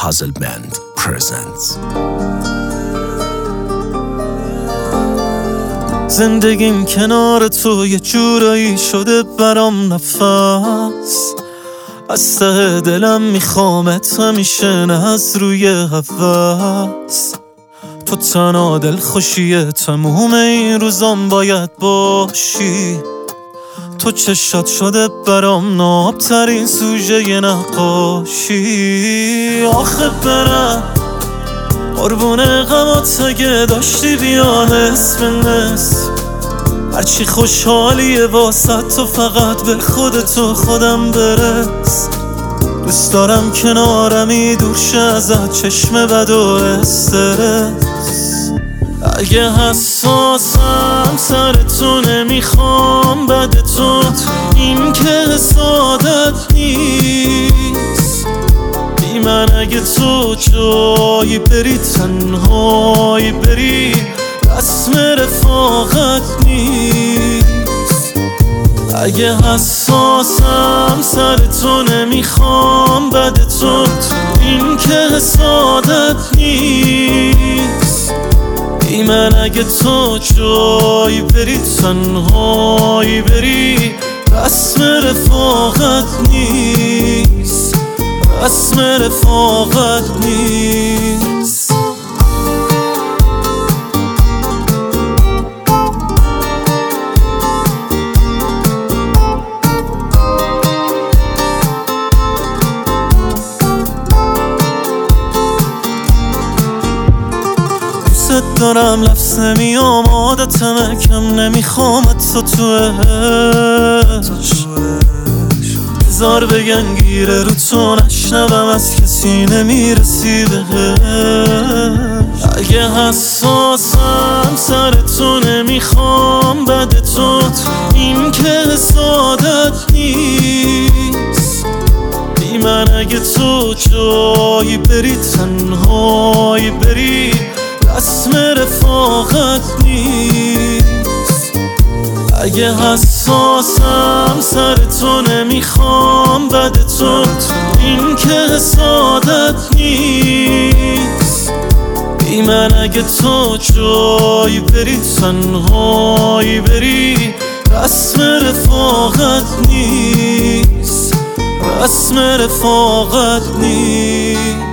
Puzzle Band presents. زندگیم کنار تو یه جورایی شده برام نفس، از ته دلم میخوامت همیشه، نه از روی هوس. تو تنها دلخوشی تموم این روزام باید باشی. تو چشات شده برام نابترین سوژه نقاشی. آخه برم قربون غمات اگه داشتی بیا نصف نصف، هرچی خوشحالیه واسه تو فقط به خودتو خودم برس. دوست دارم کنارمی دور شه ازت چشم بد و استرس. اگه حساسم سر تو نمیخوام بدتون، این که حسادت نیست. بی من اگه تو جایی بری تنهایی بری، رسم رفاقت نیست. اگه حساسم سر تو نمیخوام بدتون، این که حسادت نیست. بی من اگه تو جایی بری تنهایی بری، رسم رفاقت نیست. رسم رفاقت نیست. دارم لفظ نمیام، عادتمه کم نمیخوامت تو عشق. بذار بگن گیره رو تو نشنوم، از کسی نمیرسی بهش. اگه حساسم سر تو نمیخوام بدتون، این که حسادت نیست. بی من اگه تو جایی بری تنهایی بری، رسم رفاقت نیست. اگه حساسم سر تو نمیخوام بدتون، این که حسادت نیست. بی من اگه تو جایی بری تنهایی بری، رسم رفاقت نیست. رسم رفاقت نیست.